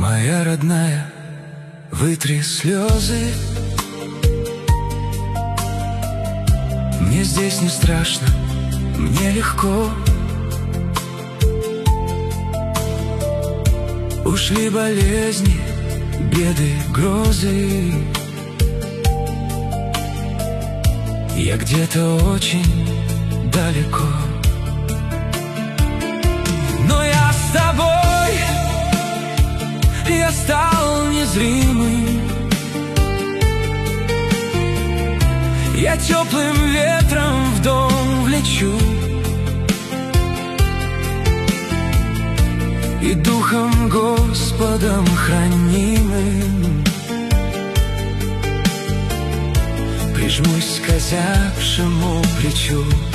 Моя родная, вытри слезы. Мне здесь не страшно, мне легко. Ушли болезни, беды, грозы. Я где-то очень далеко, но я с тобой, я стал незримым. Я теплым ветром в дом влечу, и Духом Господом хранимым прижмусь к озябшему плечу.